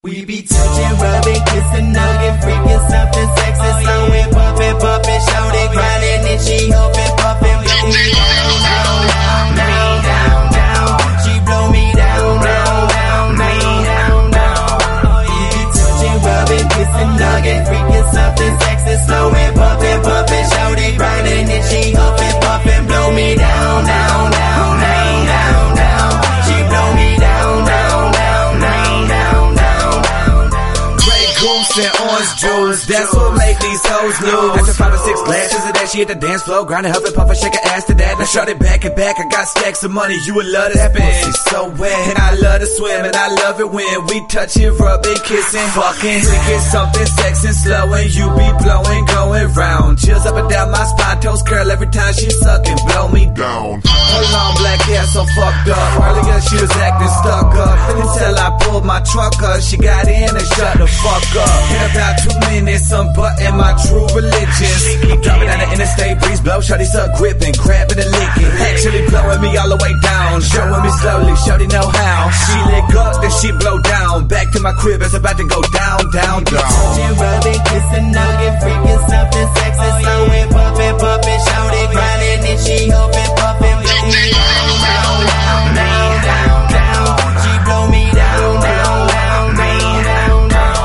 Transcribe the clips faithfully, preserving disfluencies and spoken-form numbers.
We be touching, rubbing, kissing, nugging, freaking something sexy, slowing, bumping, bumping, shouting, grinding, and she hoping, puffing, blow me down, down, down, down, down. She blow me down, down, down, down, down, down. We be touching, rubbing, kissing, nugging, freaking something sexy, slowing, bumping, bumping, shouting, grinding, and she hoping, puffing, blow me down, down, down, down, down, down. She blow me down, down, down, down, down, down. Goose and orange juice, that's what make these hoes lose. After five or six glasses of that, she hit the dance floor, grinding, huffing, puffing, shake her ass to that. Now shut it back and back, I got stacks of money, you would love to spend. She's so wet, and I love to swim, and I love it when we touching, rubbing, kissing, fucking, freaking something sexy, slow, and you be blowing, going round. Chills up and down my spine, toes curl every time she sucking, blow me down. Her long black hair so fucked up, earlier she was acting stuck up, until I pulled my truck up, she got in and shut the fuck up. In about two minutes, I'm butting my true religion. Driving down the interstate, breeze blow, shawty suck, gripping, grabbing and licking. Actually blowing me all the way down, showing me slowly, shawty know how. She lick up, then she blow down. Back to my crib, it's about to go down, down, down. Touching, rubbing, kissing, nugging, freaking something sexy, slowing, pumping, pumping, shouting, grinding, and she hoping, puffing, blow me down, down, down, down, down, down. She blow me down, down, down, down, down, down.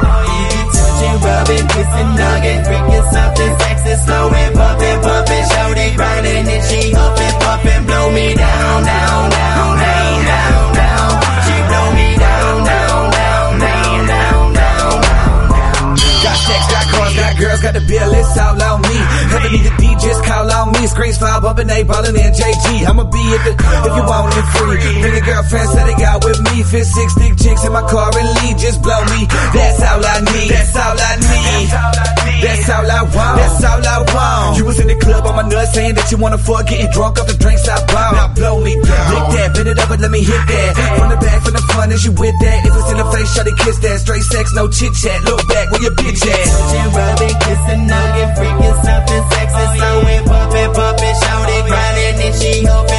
Rubbing, kissing, nugging, freaking something sexy, slowing, pumping, pumping, shouting, grinding, and she huffing, puffing, blow me down, down, down, down, down, down. She blow me down, down, down, down, down, down, down. Got checks, got cars, got girls, got the bill, it's all on me. Never need the D Js, call on me. Screens file, bumping, A, ballin' in J G. I'ma be at the, if you want it free. Bring a girlfriend, set it out with me. Fit six thick chicks in my car and lead, just blow me. That's all I need, that's all I need. That's all I want, that's all I want. You was in the club on my nuts saying that you wanna fuck, getting drunk off the drinks I bought. Now blow me down, lick that, bend it up and let me hit that. From the back, from the front, as you with that. If it's in the face, shawty kiss that. Straight sex, no chit chat. Look back, where your bitch at? Touching, rubbing, kissing, nugging, freaking something sexy, slowing, pumping, pumping, shouting, grinding, and she hoping.